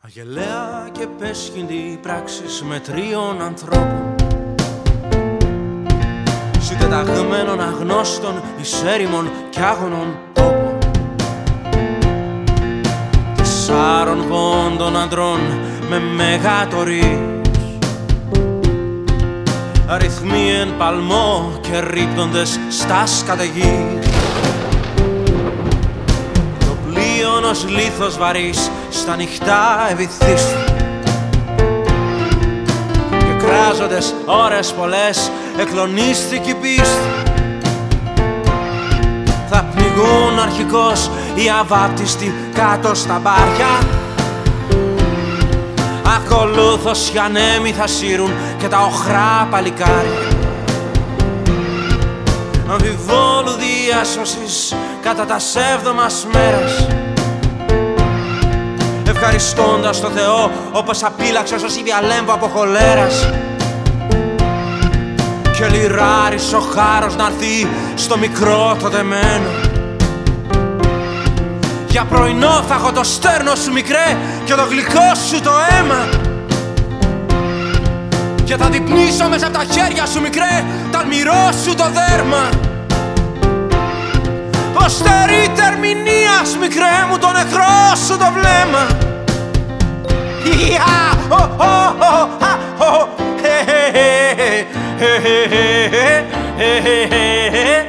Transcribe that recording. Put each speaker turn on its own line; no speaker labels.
Αγελαία και πέσχυντη πράξεις με τριών ανθρώπων, συντεταγμένων αγνώστων εις έρημον κι άγωνων τόπων, 4 πόντων αντρών με μεγατορείς, αριθμοί εν παλμό και ρίπτοντες στα σκατεγείς. Το πλοίον ως λίθος βαρύς στα νυχτά ευηθίστου και κράζοντες ώρες πολλές εκλονίστηκε η πίστη. Θα πνιγούν αρχικώς οι αβάπτιστοι κάτω στα μπάρια, ακολούθως οι ανέμοι θα σύρουν και τα οχρά παλικάρια. Αμφιβόλου διάσωσης κατά τα 7ης μέρας, ευχαριστώντας το Θεό όπως απείλαξες ως η διαλέμβω από χολέρας. Και λιράρεις ο χάρος να'ρθεί στο μικρό το δεμένο. Για πρωινό θα έχω το στέρνο σου μικρέ και το γλυκό σου το αίμα, και θα διπνήσω μέσα από τα χέρια σου μικρέ τ' αλμυρό σου το δέρμα. Πως στερεί τερμηνίας μικρέ μου το νεκρό σου το βλέμμα. Hey, hey, hey, hey, hey, hey, hey, hey, hey, hey.